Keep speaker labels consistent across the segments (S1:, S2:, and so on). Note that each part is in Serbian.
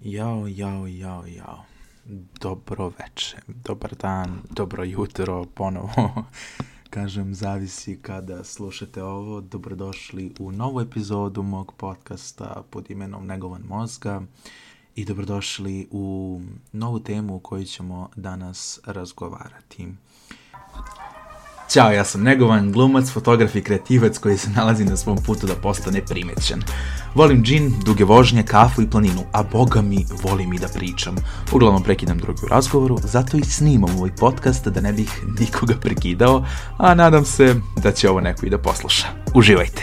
S1: Jao. Dobro večer, dobar dan, dobro jutro, ponovo. Kažem, zavisi kada slušate ovo. Dobrodošli u novu epizodu mog podcasta pod imenom Negovan mozga i dobrodošli u novu temu o kojoj ćemo danas razgovarati. Ćao, ja sam Negovan, glumac, fotograf i kreativac koji se nalazi na svom putu da postane primećen. Volim džin, duge vožnje, kafu i planinu, a boga mi, volim i da pričam. Uglavnom prekidam drugi u razgovoru, zato i snimam ovaj podcast da ne bih nikoga prekidao, a nadam se da će ovo neko i da posluša. Uživajte!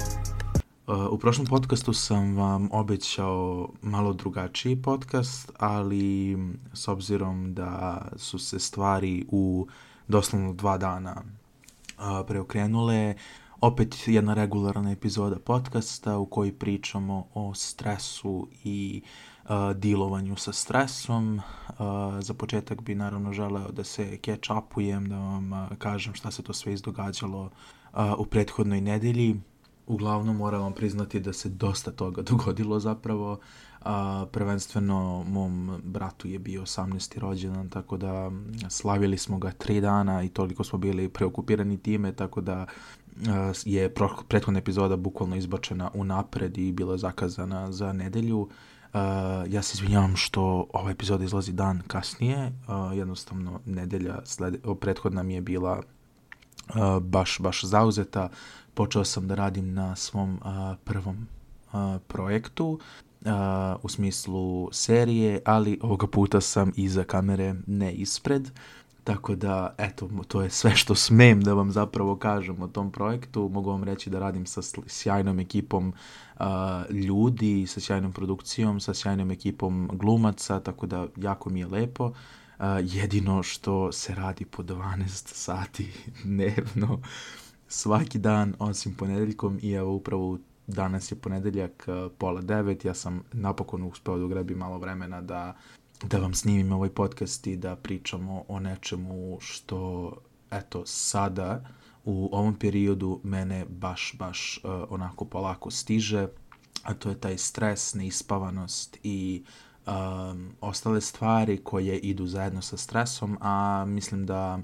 S1: U prošlom podcastu sam vam obećao malo drugačiji podcast, ali s obzirom da su se stvari u doslovno 2 dana preokrenule, opet jedna regularna epizoda podcasta u kojoj pričamo o stresu i dilovanju sa stresom. Za početak bi naravno želeo da se catch-upujem, da vam kažem šta se to sve izdogađalo u prethodnoj nedelji. Uglavnom moram vam priznati da se dosta toga dogodilo zapravo. Prvenstveno mom bratu je bio 18. rođendan, tako da slavili smo ga 3 dana i toliko smo bili preokupirani time, tako da je prethodna epizoda bukvalno izbačena unapred i bila zakazana za nedelju. Ja se izvinjavam što ova epizoda izlazi dan kasnije, jednostavno nedelja prethodna mi je bila baš zauzeta. Počeo sam da radim na svom prvom projektu, u smislu serije, ali ovoga puta sam iza kamere, ne ispred. Tako da, eto, to je sve što smem da vam zapravo kažem o tom projektu. Mogu vam reći da radim sa sjajnom ekipom ljudi, sa sjajnom produkcijom, sa sjajnom ekipom glumaca, tako da jako mi je lepo. Jedino što se radi po 12 sati dnevno, svaki dan, osim ponedeljkom, i evo upravo danas je ponedeljak, 8:30, ja sam napokon uspeo da ugrebim malo vremena da vam snimim ovaj podcast i da pričamo o nečemu što, eto, sada u ovom periodu mene baš onako polako stiže, a to je taj stres, neispavanost i ostale stvari koje idu zajedno sa stresom, a mislim da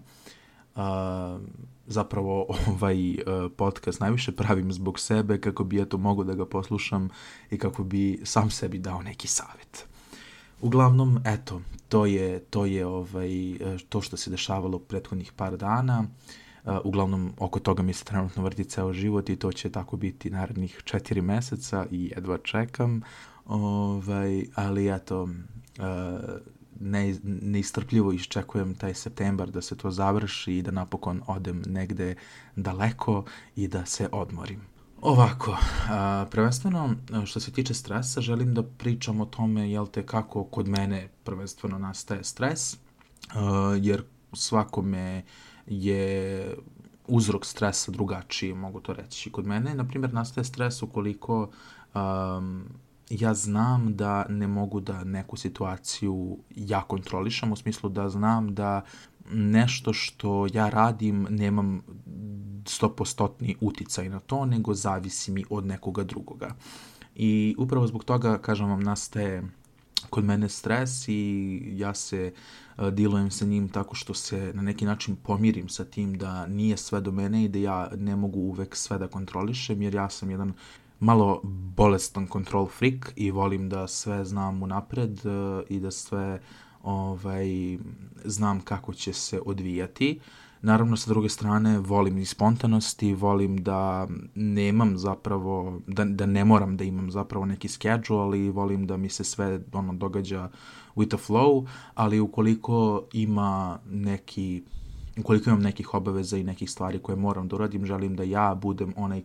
S1: zapravo ovaj podcast najviše pravim zbog sebe, kako bi eto mogao da ga poslušam i kako bi sam sebi dao neki savjet. Uglavnom, eto, to je to što se dešavalo prethodnih par dana. Uglavnom, oko toga mi se trenutno vrti ceo život i to će tako biti narednih 4 meseca i jedva čekam. Ali eto, neistrpljivo iščekujem taj septembar da se to završi i da napokon odem negde daleko i da se odmorim. Ovako, prvenstveno što se tiče stresa, želim da pričam o tome, kako kod mene prvenstveno nastaje stres, jer svakome je uzrok stresa drugačiji, mogu to reći. Kod mene, na primjer, nastaje stres ukoliko ja znam da ne mogu da neku situaciju ja kontrolišem, u smislu da znam da nešto što ja radim nemam 100% uticaj na to, nego zavisi mi od nekoga drugoga. I upravo zbog toga, kažem vam, nastaje kod mene stres i ja se dilujem sa njim tako što se na neki način pomirim sa tim da nije sve do mene i da ja ne mogu uvek sve da kontrolišem, jer ja sam jedan malo bolestan control freak i volim da sve znam unapred i da sve znam kako će se odvijati. Naravno, sa druge strane, volim i spontanost i volim da nemam zapravo, da ne moram da imam zapravo neki schedule i volim da mi se sve događa with the flow, ali ukoliko imam nekih obaveza i nekih stvari koje moram da uradim, želim da ja budem onaj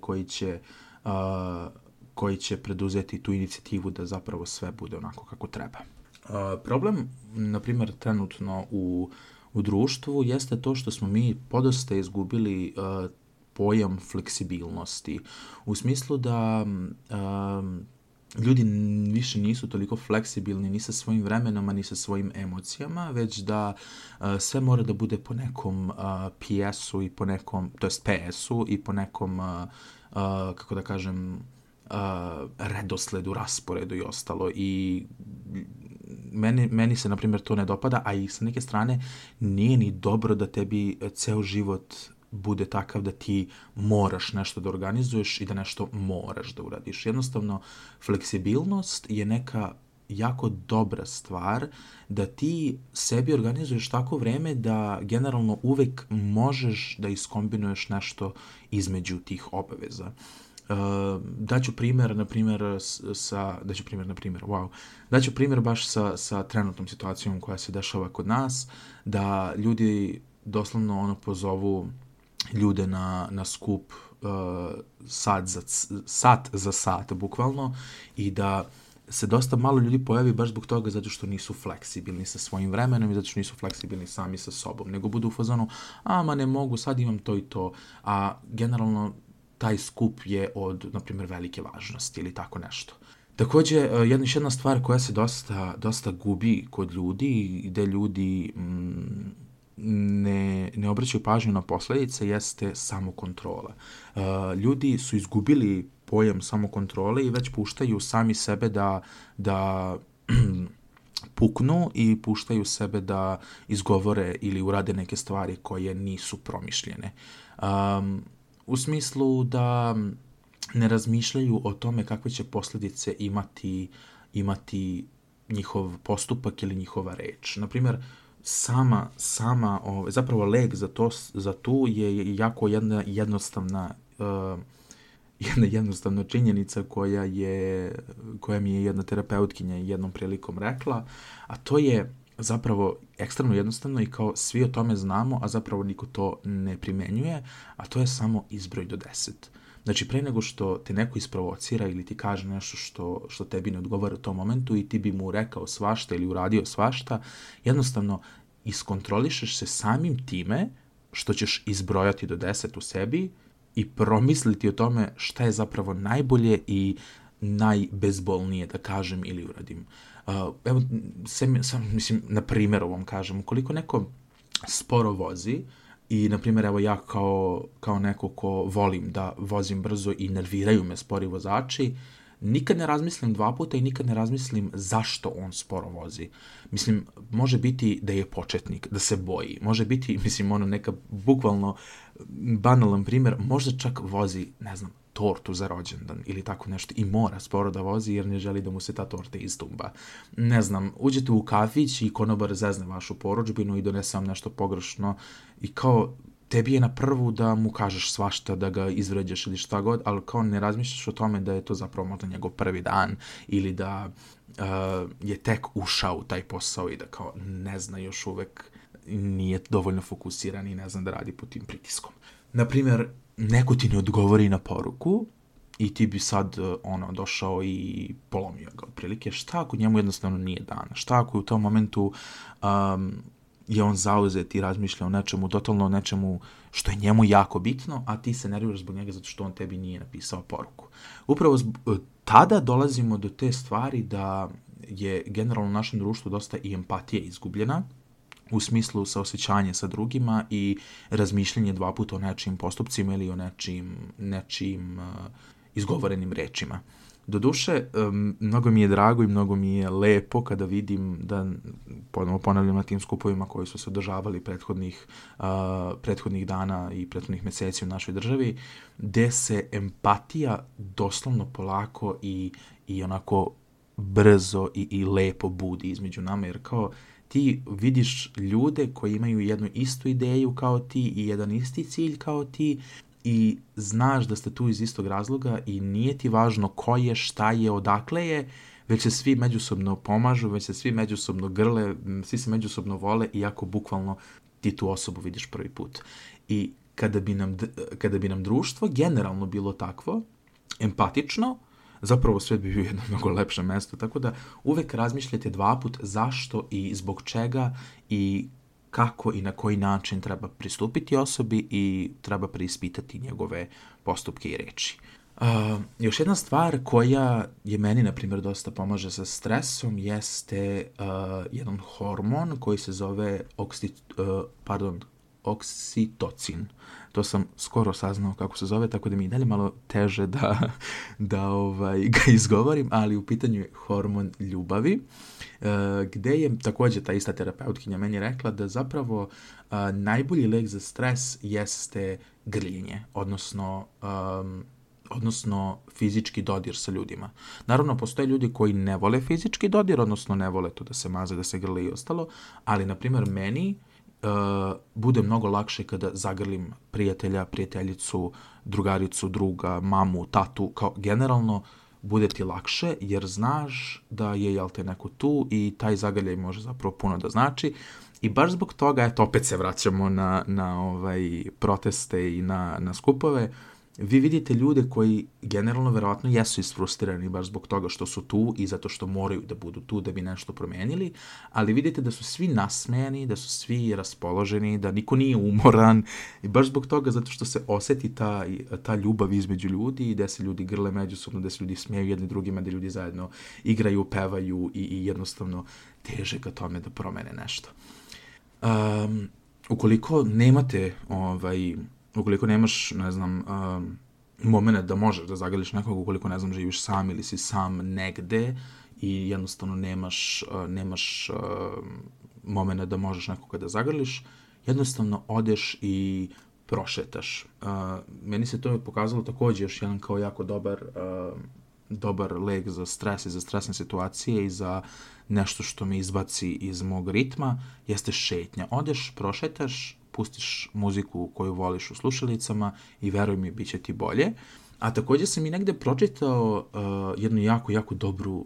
S1: koji će preduzeti tu inicijativu da zapravo sve bude onako kako treba. Problem, na primjer, trenutno u društvu jeste to što smo mi podosta izgubili pojam fleksibilnosti. U smislu da ljudi više nisu toliko fleksibilni ni sa svojim vremenom, ni sa svojim emocijama, već da sve mora da bude po nekom PS-u i po nekom, to jest PS-u i po nekom, kako da kažem, redosledu, rasporedu i ostalo. I meni se, na primjer, to ne dopada, a i sa neke strane nije ni dobro da tebi ceo život bude takav da ti moraš nešto da organizuješ i da nešto moraš da uradiš. Jednostavno, fleksibilnost je neka jako dobra stvar da ti sebi organizuješ tako vreme da generalno uvek možeš da iskombinuješ nešto između tih obaveza. Daću primjer baš sa trenutnom situacijom koja se dešava kod nas, da ljudi doslovno pozovu ljude na skup sat za sat, bukvalno, i da se dosta malo ljudi pojavi baš zbog toga zato što nisu fleksibilni sa svojim vremenom i zato što nisu fleksibilni sami sa sobom, nego budu u fazonu, ne mogu, sad imam to i to, a generalno taj skup je od, na primjer, velike važnosti ili tako nešto. Također, jedna stvar koja se dosta gubi kod ljudi, gde ljudi ne obraćaju pažnju na posledice, jeste samokontrola. Ljudi su izgubili pojam samokontrole i već puštaju sami sebe da puknu i puštaju sebe da izgovore ili urade neke stvari koje nisu promišljene. U smislu da ne razmišljaju o tome kakve će posljedice imati njihov postupak ili njihova reč. Naprimjer, zapravo lek za tu je jako jedna jednostavna činjenica koja mi je jedna terapeutkinja jednom prilikom rekla, a to je zapravo ekstremno jednostavno i kao svi o tome znamo, a zapravo niko to ne primenjuje, a to je samo izbroj do 10. Znači, pre nego što te neko isprovocira ili ti kaže nešto što tebi ne odgovara u tom momentu i ti bi mu rekao svašta ili uradio svašta, jednostavno iskontrolišeš se samim time što ćeš izbrojati do 10 u sebi i promisliti o tome šta je zapravo najbolje i najbezbolnije da kažem ili uradim. Evo, na primjer ovom kažem, ukoliko neko sporo vozi i, na primjer, evo ja kao neko ko volim da vozim brzo i nerviraju me spori vozači, nikad ne razmislim 2 puta i nikad ne razmislim zašto on sporo vozi. Mislim, može biti da je početnik, da se boji. Može biti, neka bukvalno banalan primjer, možda čak vozi, ne znam, tortu za rođendan ili tako nešto i mora sporo da vozi jer ne želi da mu se ta torta istumba. Ne znam, uđete u kafić i konobar zezne vašu porudžbinu i donese vam nešto pogrešno i kao tebi je na prvu da mu kažeš svašta, da ga izvređaš ili šta god, ali kao ne razmišljaš o tome da je to zapravo možda njegov prvi dan ili da je tek ušao u taj posao i da kao ne zna još uvek, nije dovoljno fokusiran i ne zna da radi pod tim pritiskom. Naprimjer, neko ti ne odgovori na poruku i ti bi sad došao i polomio ga otprilike. Šta ako njemu jednostavno nije dan? Šta ako u tom momentu je on zauzet i razmišlja o nečemu, totalno o nečemu što je njemu jako bitno, a ti se nerviraš zbog njega zato što on tebi nije napisao poruku. Upravo tada dolazimo do te stvari da je generalno u našem društvu dosta i empatija izgubljena, u smislu saosećanja sa drugima i razmišljanje 2 puta o nečijim postupcima ili o nečijim izgovorenim rečima. Doduše, mnogo mi je drago i mnogo mi je lepo kada vidim da, ponovno ponavljam, na tim skupovima koji su se održavali prethodnih dana i prethodnih meseci u našoj državi, gde se empatija doslovno polako i onako brzo i lepo budi između nama, jer kao ti vidiš ljude koji imaju jednu istu ideju kao ti i jedan isti cilj kao ti i znaš da ste tu iz istog razloga i nije ti važno ko je, šta je, odakle je, već se svi međusobno pomažu, već se svi međusobno grle, svi se međusobno vole, iako bukvalno ti tu osobu vidiš prvi put. I kada bi nam društvo generalno bilo takvo, empatično, zapravo svijet bi bio jedno mnogo lepše mesto, tako da uvek razmišljajte 2 put zašto i zbog čega i kako i na koji način treba pristupiti osobi i treba preispitati njegove postupke i reči. Još jedna stvar koja je meni, na primjer, dosta pomaže sa stresom jeste jedan hormon koji se zove oksitocin. To sam skoro saznao kako se zove, tako da mi je dalje malo teže da ga izgovorim, ali u pitanju je hormon ljubavi, gde je također ta ista terapeutkinja meni rekla da zapravo najbolji lek za stres jeste grljenje, odnosno fizički dodir sa ljudima. Naravno, postoje ljudi koji ne vole fizički dodir, odnosno ne vole to da se maze, da se grle i ostalo, ali, na primjer, meni bude mnogo lakše kada zagrlim prijatelja, prijateljicu, drugaricu, druga, mamu, tatu, kao generalno bude ti lakše jer znaš da je, jel te, neko tu i taj zagrljaj može zapravo puno da znači. I baš zbog toga, eto, opet se vraćamo na proteste i na skupove. Vi vidite ljude koji generalno verovatno jesu isfrustirani baš zbog toga što su tu i zato što moraju da budu tu da bi nešto promenili, ali vidite da su svi nasmejani, da su svi raspoloženi, da niko nije umoran i baš zbog toga zato što se oseti ta ljubav između ljudi, gde se ljudi grle međusobno, gde se ljudi smeju jedni drugima, gde ljudi zajedno igraju, pevaju i jednostavno teže ka tome da promene nešto. Ukoliko nemaš, ne znam, moment da možeš da zagrliš nekog, ukoliko, ne znam, živiš sam ili si sam negde i jednostavno nemaš moment da možeš nekoga da zagrliš, jednostavno odeš i prošetaš. Meni se to pokazalo također još jedan kao jako dobar lek za stres i za stresne situacije i za nešto što me izbaci iz mog ritma, jeste šetnja. Odeš, prošetaš, pustiš muziku koju voliš u slušalicama i veruj mi, bit će ti bolje. A također sam i negde pročitao jednu jako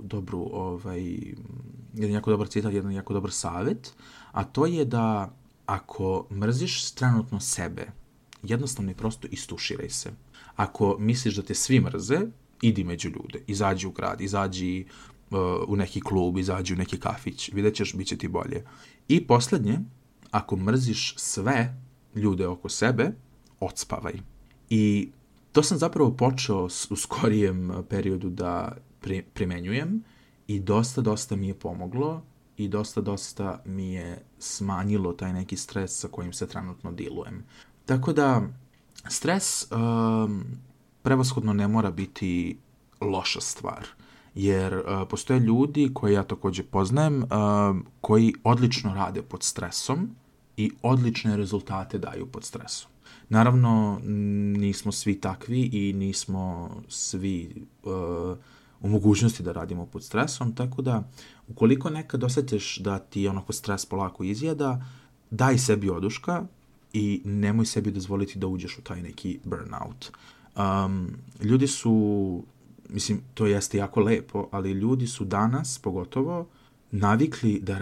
S1: dobar citat, jedan jako dobar savjet, a to je da ako mrziš trenutno sebe, jednostavno i prosto istuširaj se. Ako misliš da te svi mrze, idi među ljude, izađi u grad, izađi u neki klub, izađi u neki kafić, vidjet ćeš, bit će ti bolje. I posljednje, ako mrziš sve ljude oko sebe, odspavaj. I to sam zapravo počeo u skorijem periodu da primenjujem i dosta mi je pomoglo i dosta mi je smanjilo taj neki stres sa kojim se trenutno dilujem. Tako da, stres prevashodno ne mora biti loša stvar. Jer postoje ljudi koje ja također poznajem koji odlično rade pod stresom i odlične rezultate daju pod stresom. Naravno, nismo svi takvi i nismo svi u mogućnosti da radimo pod stresom, tako da ukoliko nekad osjetiš da ti onako stres polako izjeda, daj sebi oduška i nemoj sebi dozvoliti da uđeš u taj neki burnout. Ljudi su, mislim, to jeste jako lepo, ali ljudi su danas, pogotovo, navikli da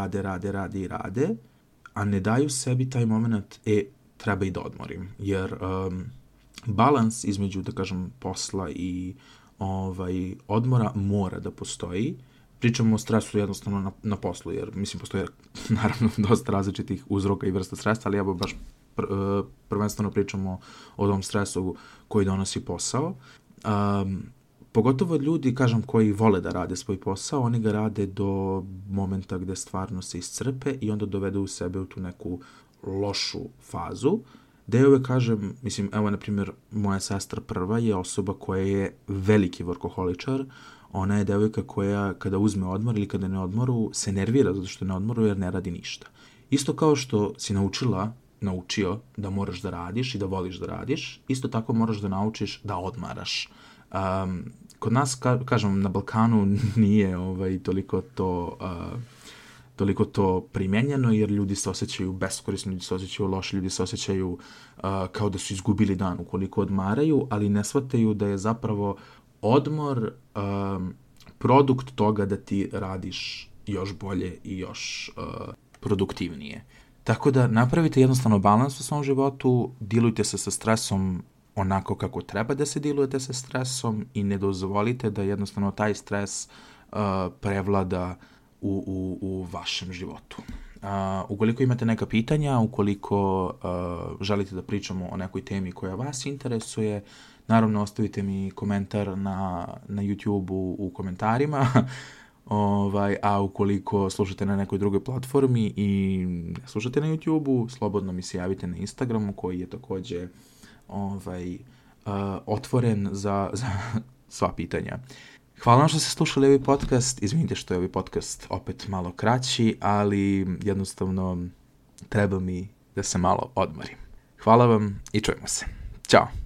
S1: rade, a ne daju sebi taj moment, treba i da odmorim. Jer balans između, da kažem, posla i odmora mora da postoji. Pričamo o stresu jednostavno na poslu, jer, mislim, postoje naravno dosta različitih uzroka i vrsta stresa, ali ja baš prvenstveno pričamo o tom stresu koji donosi posao. Pogotovo ljudi, kažem, koji vole da rade svoj posao, oni ga rade do momenta gde stvarno se iscrpe i onda dovedu u sebe u tu neku lošu fazu. Da ja uvek kažem, mislim, evo, na primjer, moja sestra prva je osoba koja je veliki workoholičar. Ona je devojka koja kada uzme odmor ili kada ne odmoru se nervira zato što ne odmoru jer ne radi ništa. Isto kao što si naučio da moraš da radiš i da voliš da radiš, isto tako moraš da naučiš da odmaraš. Kod nas, kažem, na Balkanu nije toliko to primenjeno, jer ljudi se osjećaju beskorisni, ljudi se osjećaju loši, ljudi se osjećaju kao da su izgubili dan ukoliko odmaraju, ali ne shvataju da je zapravo odmor produkt toga da ti radiš još bolje i još produktivnije. Tako da napravite jednostavno balans u svom životu, dilujte se sa stresom onako kako treba da se dilujete sa stresom i ne dozvolite da jednostavno taj stres prevlada u vašem životu. Ukoliko imate neka pitanja, ukoliko želite da pričamo o nekoj temi koja vas interesuje, naravno ostavite mi komentar na YouTube-u u komentarima. A ukoliko slušate na nekoj drugoj platformi i ne slušate na YouTube-u, slobodno mi se javite na Instagramu koji je također otvoren za sva pitanja. Hvala vam što ste slušali ovaj podcast. Izvinite što je ovaj podcast opet malo kraći, ali jednostavno treba mi da se malo odmorim. Hvala vam i čujemo se. Ćao!